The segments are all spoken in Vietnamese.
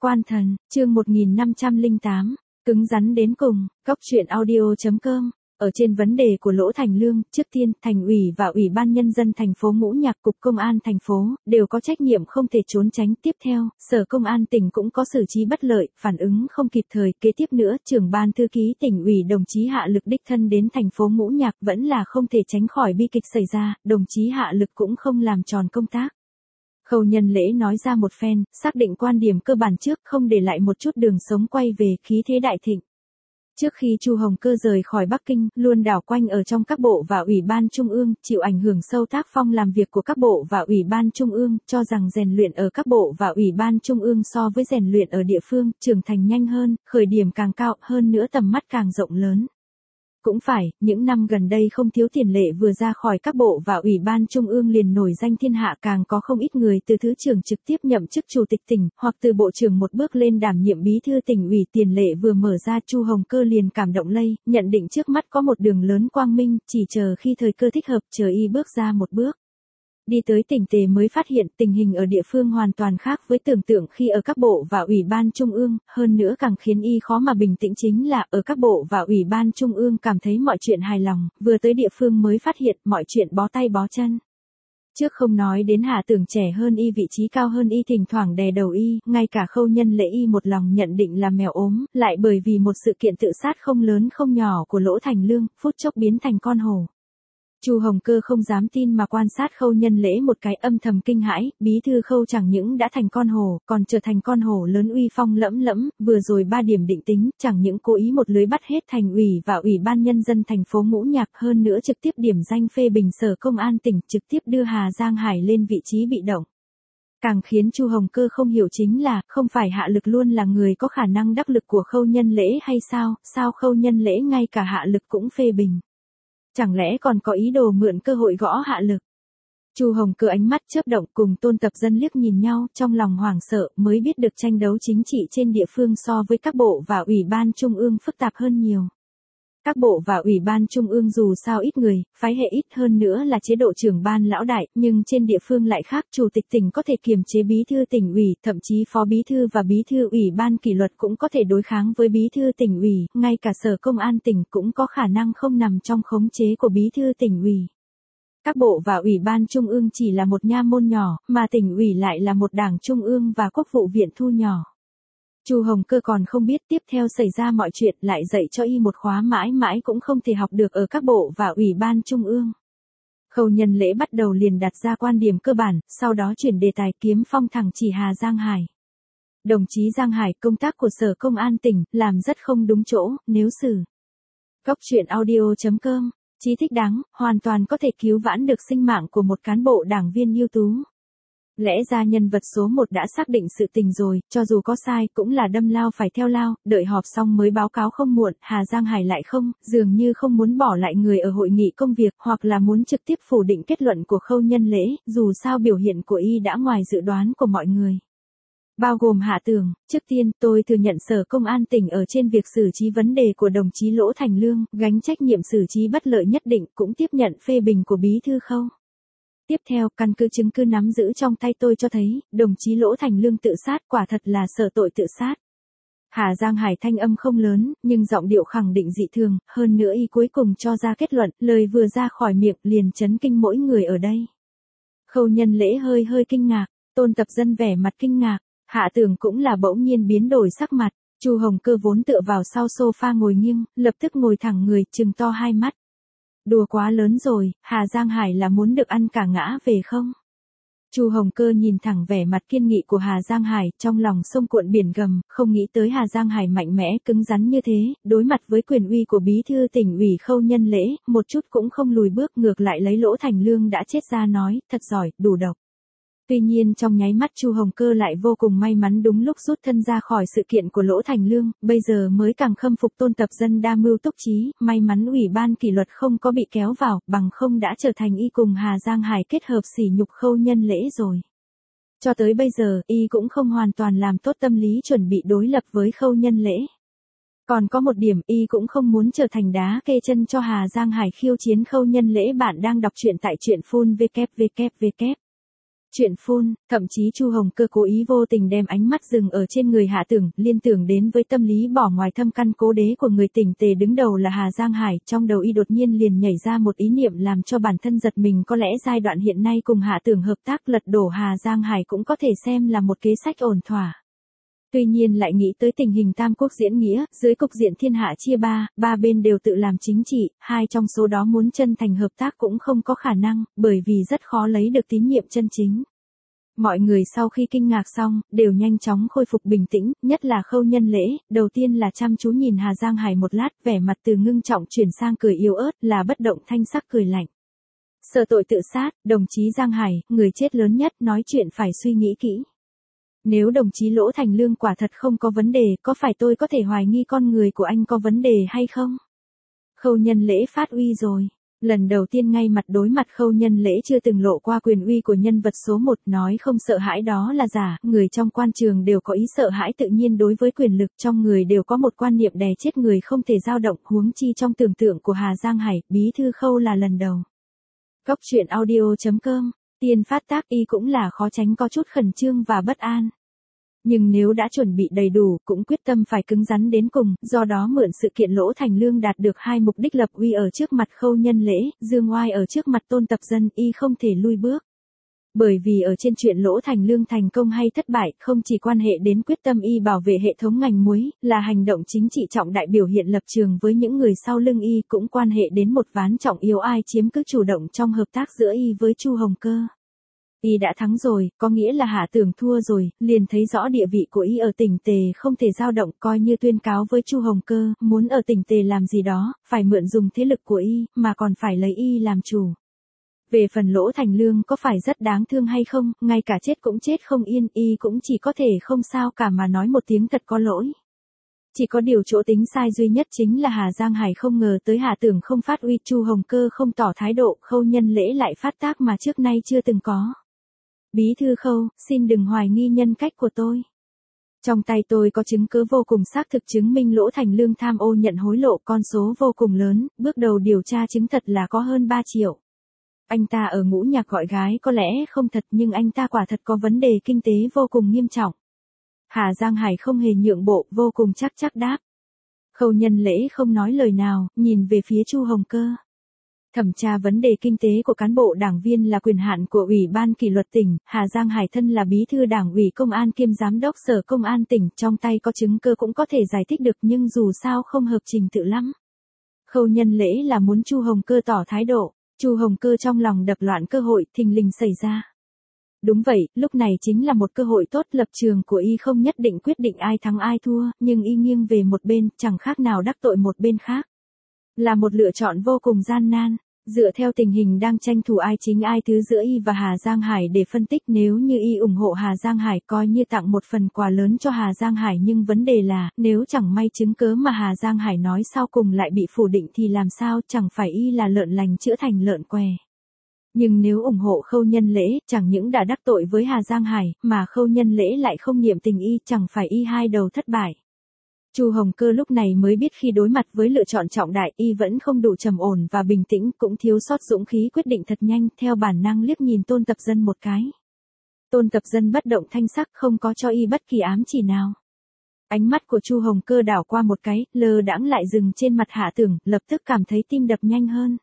Quan thần, chương 1508, cứng rắn đến cùng, góc truyện audio.com. Ở trên vấn đề của Lỗ Thành Lương, trước tiên, Thành ủy và Ủy ban Nhân dân thành phố Ngũ Nhạc, Cục Công an thành phố, đều có trách nhiệm không thể trốn tránh. Tiếp theo, Sở Công an tỉnh cũng có xử trí bất lợi, phản ứng không kịp thời. Kế tiếp nữa, trưởng ban thư ký tỉnh ủy đồng chí Hạ Lực đích thân đến thành phố Ngũ Nhạc, vẫn là không thể tránh khỏi bi kịch xảy ra, đồng chí Hạ Lực cũng không làm tròn công tác. Khâu Nhân Lễ nói ra một phen, xác định quan điểm cơ bản trước, không để lại một chút đường sống quay về, khí thế đại thịnh. Trước khi Chu Hồng Cơ rời khỏi Bắc Kinh, luôn đảo quanh ở trong các bộ và ủy ban trung ương, chịu ảnh hưởng sâu tác phong làm việc của các bộ và ủy ban trung ương, cho rằng rèn luyện ở các bộ và ủy ban trung ương so với rèn luyện ở địa phương, trưởng thành nhanh hơn, khởi điểm càng cao, hơn nữa tầm mắt càng rộng lớn. Cũng phải, những năm gần đây không thiếu tiền lệ vừa ra khỏi các bộ và ủy ban trung ương liền nổi danh thiên hạ, càng có không ít người từ thứ trưởng trực tiếp nhậm chức chủ tịch tỉnh, hoặc từ bộ trưởng một bước lên đảm nhiệm bí thư tỉnh ủy. Tiền lệ vừa mở ra, Chu Hồng Cơ liền cảm động lây, nhận định trước mắt có một đường lớn quang minh, chỉ chờ khi thời cơ thích hợp, chờ y bước ra một bước. Đi tới tỉnh Tề mới phát hiện tình hình ở địa phương hoàn toàn khác với tưởng tượng khi ở các bộ và ủy ban trung ương, hơn nữa càng khiến y khó mà bình tĩnh chính là ở các bộ và ủy ban trung ương cảm thấy mọi chuyện hài lòng, vừa tới địa phương mới phát hiện mọi chuyện bó tay bó chân. Trước không nói đến Hà Tưởng trẻ hơn y, vị trí cao hơn y thỉnh thoảng đè đầu y, ngay cả Khâu Nhân Lễ y một lòng nhận định là mèo ốm, lại bởi vì một sự kiện tự sát không lớn không nhỏ của Lỗ Thành Lương, phút chốc biến thành con hổ. Chu Hồng Cơ không dám tin mà quan sát Khâu Nhân Lễ một cái, âm thầm kinh hãi, bí thư Khâu chẳng những đã thành con hổ, còn trở thành con hổ lớn uy phong lẫm lẫm, vừa rồi 3 điểm định tính, chẳng những cố ý một lưới bắt hết Thành ủy và Ủy ban Nhân dân thành phố Ngũ Nhạc, hơn nữa trực tiếp điểm danh phê bình Sở Công an tỉnh, trực tiếp đưa Hà Giang Hải lên vị trí bị động. Càng khiến Chu Hồng Cơ không hiểu chính là, không phải Hạ Lực luôn là người có khả năng đắc lực của Khâu Nhân Lễ hay sao, sao Khâu Nhân Lễ ngay cả Hạ Lực cũng phê bình. Chẳng lẽ còn có ý đồ mượn cơ hội gõ Hạ Lực? Chu Hồng Cơ ánh mắt chớp động, cùng Tôn Tập Dân liếc nhìn nhau, trong lòng hoảng sợ, mới biết được tranh đấu chính trị trên địa phương so với các bộ và ủy ban trung ương phức tạp hơn nhiều. Các bộ và ủy ban trung ương dù sao ít người, phái hệ ít, hơn nữa là chế độ trưởng ban lão đại, nhưng trên địa phương lại khác, chủ tịch tỉnh có thể kiềm chế bí thư tỉnh ủy, thậm chí phó bí thư và bí thư ủy ban kỷ luật cũng có thể đối kháng với bí thư tỉnh ủy, ngay cả Sở Công an tỉnh cũng có khả năng không nằm trong khống chế của bí thư tỉnh ủy. Các bộ và ủy ban trung ương chỉ là một nha môn nhỏ, mà tỉnh ủy lại là một đảng trung ương và quốc vụ viện thu nhỏ. Chu Hồng Cơ còn không biết tiếp theo xảy ra mọi chuyện, lại dạy cho y một khóa mãi mãi cũng không thể học được ở các bộ và ủy ban trung ương. Khâu Nhân Lễ bắt đầu liền đặt ra quan điểm cơ bản, sau đó chuyển đề tài, kiếm phong thẳng chỉ Hà Giang Hải. Đồng chí Giang Hải, công tác của Sở Công an tỉnh, làm rất không đúng chỗ, nếu xử. Góc truyện audio.com, chí thích đáng, hoàn toàn có thể cứu vãn được sinh mạng của một cán bộ đảng viên ưu tú. Lẽ ra nhân vật số 1 đã xác định sự tình rồi, cho dù có sai cũng là đâm lao phải theo lao, đợi họp xong mới báo cáo không muộn. Hà Giang Hải lại không, dường như không muốn bỏ lại người ở hội nghị công việc, hoặc là muốn trực tiếp phủ định kết luận của Khâu Nhân Lễ, dù sao biểu hiện của y đã ngoài dự đoán của mọi người. Bao gồm Hạ Tưởng, trước tiên tôi thừa nhận Sở Công an tỉnh ở trên việc xử trí vấn đề của đồng chí Lỗ Thành Lương, gánh trách nhiệm xử trí bất lợi nhất định, cũng tiếp nhận phê bình của bí thư Khâu. Tiếp theo, căn cứ chứng cứ nắm giữ trong tay tôi cho thấy, đồng chí Lỗ Thành Lương tự sát, quả thật là sở tội tự sát. Hà Giang Hải thanh âm không lớn, nhưng giọng điệu khẳng định dị thường, hơn nữa y cuối cùng cho ra kết luận, lời vừa ra khỏi miệng liền chấn kinh mỗi người ở đây. Khâu Nhân Lễ hơi kinh ngạc, Tôn Tập Dân vẻ mặt kinh ngạc, Hạ Tưởng cũng là bỗng nhiên biến đổi sắc mặt, Chu Hồng Cơ vốn tựa vào sau sofa ngồi nghiêng, lập tức ngồi thẳng người, trừng to hai mắt. Đùa quá lớn rồi, Hà Giang Hải là muốn được ăn cả ngã về không? Chu Hồng Cơ nhìn thẳng vẻ mặt kiên nghị của Hà Giang Hải, trong lòng sông cuộn biển gầm, không nghĩ tới Hà Giang Hải mạnh mẽ, cứng rắn như thế, đối mặt với quyền uy của bí thư tỉnh ủy Khâu Nhân Lễ, một chút cũng không lùi bước, ngược lại lấy Lỗ Thành Lương đã chết ra nói, thật giỏi, đủ độc. Tuy nhiên trong nháy mắt Chu Hồng Cơ lại vô cùng may mắn đúng lúc rút thân ra khỏi sự kiện của Lỗ Thành Lương, bây giờ mới càng khâm phục Tôn Tập Dân đa mưu túc trí, may mắn ủy ban kỷ luật không có bị kéo vào, bằng không đã trở thành y cùng Hà Giang Hải kết hợp sỉ nhục Khâu Nhân Lễ rồi. Cho tới bây giờ, y cũng không hoàn toàn làm tốt tâm lý chuẩn bị đối lập với Khâu Nhân Lễ. Còn có một điểm, y cũng không muốn trở thành đá kê chân cho Hà Giang Hải khiêu chiến Khâu Nhân Lễ. Bạn đang đọc truyện tại truyện full www. Chuyện phun, thậm chí Chu Hồng Cơ cố ý vô tình đem ánh mắt dừng ở trên người Hạ Tưởng, liên tưởng đến với tâm lý bỏ ngoài thâm căn cố đế của người tỉnh tề đứng đầu là Hà Giang Hải, trong đầu y đột nhiên liền nhảy ra một ý niệm làm cho bản thân giật mình, có lẽ giai đoạn hiện nay cùng Hạ Tưởng hợp tác lật đổ Hà Giang Hải cũng có thể xem là một kế sách ổn thỏa. Tuy nhiên lại nghĩ tới tình hình tam quốc diễn nghĩa, dưới cục diện thiên hạ chia ba bên đều tự làm chính trị, hai trong số đó muốn chân thành hợp tác cũng không có khả năng, bởi vì rất khó lấy được tín nhiệm chân chính. Mọi người sau khi kinh ngạc xong, đều nhanh chóng khôi phục bình tĩnh, nhất là Khâu Nhân Lễ, đầu tiên là chăm chú nhìn Hà Giang Hải một lát, vẻ mặt từ ngưng trọng chuyển sang cười yếu ớt, là bất động thanh sắc cười lạnh. Sợ tội tự sát, đồng chí Giang Hải, người chết lớn nhất, nói chuyện phải suy nghĩ kỹ. Nếu đồng chí Lỗ Thành Lương quả thật không có vấn đề, có phải tôi có thể hoài nghi con người của anh có vấn đề hay không? Khâu Nhân Lễ phát uy rồi. Lần đầu tiên ngay mặt đối mặt Khâu Nhân Lễ chưa từng lộ qua quyền uy của nhân vật số 1, nói không sợ hãi đó là giả, người trong quan trường đều có ý sợ hãi tự nhiên đối với quyền lực, trong người đều có một quan niệm đè chết người không thể dao động, huống chi trong tưởng tượng của Hà Giang Hải, bí thư Khâu là lần đầu. Góc truyện audio.com, tiên phát tác y cũng là khó tránh có chút khẩn trương và bất an. Nhưng nếu đã chuẩn bị đầy đủ, cũng quyết tâm phải cứng rắn đến cùng, do đó mượn sự kiện Lỗ Thành Lương đạt được hai mục đích: lập uy ở trước mặt Khâu Nhân Lễ, dương oai ở trước mặt Tôn Tập Dân, y không thể lui bước. Bởi vì ở trên chuyện Lỗ Thành Lương thành công hay thất bại, không chỉ quan hệ đến quyết tâm y bảo vệ hệ thống ngành muối, là hành động chính trị trọng đại biểu hiện lập trường với những người sau lưng y, cũng quan hệ đến một ván trọng yếu ai chiếm cứ chủ động trong hợp tác giữa y với Chu Hồng Cơ. Y đã thắng rồi, có nghĩa là Hạ Tưởng thua rồi, liền thấy rõ địa vị của y ở tỉnh tề không thể dao động, coi như tuyên cáo với Chu Hồng Cơ, muốn ở tỉnh tề làm gì đó, phải mượn dùng thế lực của y, mà còn phải lấy y làm chủ. Về phần Lỗ Thành Lương có phải rất đáng thương hay không, ngay cả chết cũng chết không yên, y cũng chỉ có thể không sao cả mà nói một tiếng thật có lỗi. Chỉ có điều chỗ tính sai duy nhất chính là Hà Giang Hải không ngờ tới Hạ Tưởng không phát uy, Chu Hồng Cơ không tỏ thái độ, Khâu Nhân Lễ lại phát tác mà trước nay chưa từng có. Bí thư Khâu, xin đừng hoài nghi nhân cách của tôi. Trong tay tôi có chứng cứ vô cùng xác thực chứng minh Lỗ Thành Lương tham ô nhận hối lộ, con số vô cùng lớn, bước đầu điều tra chứng thật là có hơn 3 triệu. Anh ta ở Ngũ Nhạc gọi gái có lẽ không thật, nhưng anh ta quả thật có vấn đề kinh tế vô cùng nghiêm trọng. Hà Giang Hải không hề nhượng bộ, vô cùng chắc đáp. Khâu Nhân Lễ không nói lời nào, nhìn về phía Chu Hồng Cơ. Thẩm tra vấn đề kinh tế của cán bộ đảng viên là quyền hạn của Ủy ban kỷ luật tỉnh, Hà Giang Hải thân là bí thư đảng ủy công an kiêm giám đốc sở công an tỉnh, trong tay có chứng cứ cũng có thể giải thích được, nhưng dù sao không hợp trình tự lắm. Khâu Nhân Lễ là muốn Chu Hồng Cơ tỏ thái độ, Chu Hồng Cơ trong lòng đập loạn, cơ hội thình lình xảy ra. Đúng vậy, lúc này chính là một cơ hội tốt, lập trường của y không nhất định quyết định ai thắng ai thua, nhưng y nghiêng về một bên, chẳng khác nào đắc tội một bên khác. Là một lựa chọn vô cùng gian nan. Dựa theo tình hình đang tranh thủ ai chính ai thứ giữa y và Hà Giang Hải để phân tích, nếu như y ủng hộ Hà Giang Hải coi như tặng một phần quà lớn cho Hà Giang Hải, nhưng vấn đề là, nếu chẳng may chứng cớ mà Hà Giang Hải nói sau cùng lại bị phủ định thì làm sao, chẳng phải y là lợn lành chữa thành lợn què. Nhưng nếu ủng hộ Khâu Nhân Lễ, chẳng những đã đắc tội với Hà Giang Hải, mà Khâu Nhân Lễ lại không niệm tình y, chẳng phải y hai đầu thất bại. Chu Hồng Cơ lúc này mới biết khi đối mặt với lựa chọn trọng đại, y vẫn không đủ trầm ổn và bình tĩnh, cũng thiếu sót dũng khí quyết định thật nhanh, theo bản năng liếc nhìn Tôn Tập Dân một cái. Tôn Tập Dân bất động thanh sắc, không có cho y bất kỳ ám chỉ nào. Ánh mắt của Chu Hồng Cơ đảo qua một cái, lơ đãng lại dừng trên mặt Hạ Tưởng, lập tức cảm thấy tim đập nhanh hơn.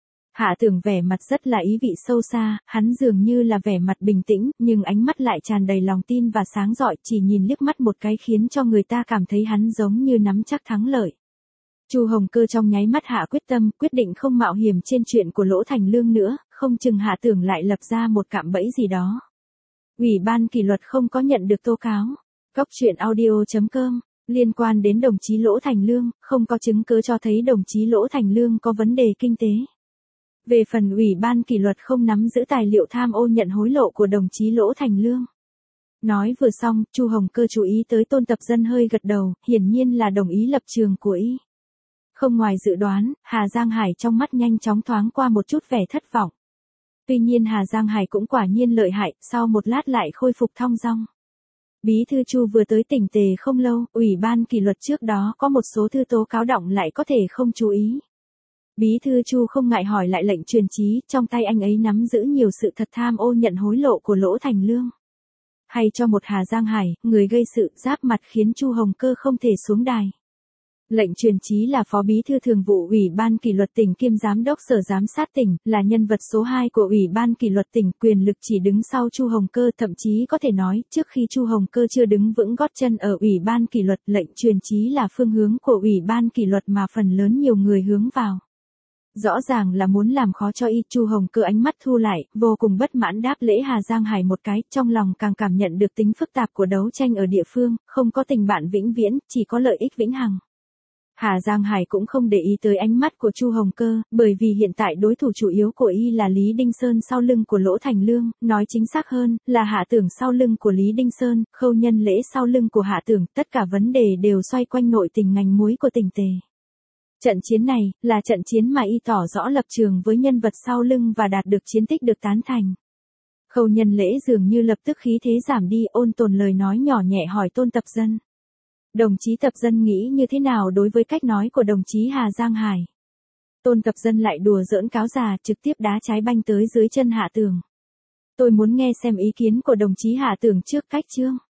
Hạ Tưởng vẻ mặt rất là ý vị sâu xa, hắn dường như là vẻ mặt bình tĩnh, nhưng ánh mắt lại tràn đầy lòng tin và sáng rọi, chỉ nhìn liếc mắt một cái khiến cho người ta cảm thấy hắn giống như nắm chắc thắng lợi. Chu Hồng Cơ trong nháy mắt hạ quyết tâm, quyết định không mạo hiểm trên chuyện của Lỗ Thành Lương nữa, không chừng Hạ Tưởng lại lập ra một cạm bẫy gì đó. Ủy ban kỷ luật không có nhận được tố cáo. Góc truyện audio.com, liên quan đến đồng chí Lỗ Thành Lương, không có chứng cứ cho thấy đồng chí Lỗ Thành Lương có vấn đề kinh tế. Về phần Ủy ban kỷ luật không nắm giữ tài liệu tham ô nhận hối lộ của đồng chí Lỗ Thành Lương. Nói vừa xong, Chu Hồng Cơ chú ý tới Tôn Tập Dân hơi gật đầu, hiển nhiên là đồng ý lập trường của y. Không ngoài dự đoán, Hà Giang Hải trong mắt nhanh chóng thoáng qua một chút vẻ thất vọng. Tuy nhiên Hà Giang Hải cũng quả nhiên lợi hại, sau một lát lại khôi phục thong dong. Bí thư Chu vừa tới tỉnh tề không lâu, Ủy ban kỷ luật trước đó có một số thư tố cáo động lại có thể không chú ý. Bí thư Chu không ngại hỏi lại lệnh truyền chí, trong tay anh ấy nắm giữ nhiều sự thật tham ô nhận hối lộ của Lỗ Thành Lương. Hay cho một Hà Giang Hải, người gây sự, giáp mặt khiến Chu Hồng Cơ không thể xuống đài. Lệnh truyền chí là Phó Bí thư Thường vụ Ủy ban Kỷ luật tỉnh kiêm Giám đốc Sở Giám sát tỉnh, là nhân vật số 2 của Ủy ban Kỷ luật tỉnh, quyền lực chỉ đứng sau Chu Hồng Cơ, thậm chí có thể nói, trước khi Chu Hồng Cơ chưa đứng vững gót chân ở Ủy ban Kỷ luật, lệnh truyền chí là phương hướng của Ủy ban Kỷ luật mà phần lớn nhiều người hướng vào. Rõ ràng là muốn làm khó cho Chu Hồng Cơ ánh mắt thu lại, vô cùng bất mãn đáp lễ Hà Giang Hải một cái, trong lòng càng cảm nhận được tính phức tạp của đấu tranh ở địa phương, không có tình bạn vĩnh viễn, chỉ có lợi ích vĩnh hằng. Hà Giang Hải cũng không để ý tới ánh mắt của Chu Hồng Cơ, bởi vì hiện tại đối thủ chủ yếu của là Lý Đinh Sơn sau lưng của Lỗ Thành Lương, nói chính xác hơn, là Hạ Tưởng sau lưng của Lý Đinh Sơn, Khâu Nhân Lễ sau lưng của Hạ Tưởng, tất cả vấn đề đều xoay quanh nội tình ngành muối của tỉnh Tề. Trận chiến này, là trận chiến mà tỏ rõ lập trường với nhân vật sau lưng và đạt được chiến tích được tán thành. Khâu Nhân Lễ dường như lập tức khí thế giảm đi, ôn tồn lời nói nhỏ nhẹ hỏi Tôn Tập Dân. Đồng chí Tập Dân nghĩ như thế nào đối với cách nói của đồng chí Hà Giang Hải? Tôn Tập Dân lại đùa giỡn cáo già, trực tiếp đá trái banh tới dưới chân Hạ Tưởng. Tôi muốn nghe xem ý kiến của đồng chí Hạ Tưởng trước cách chương.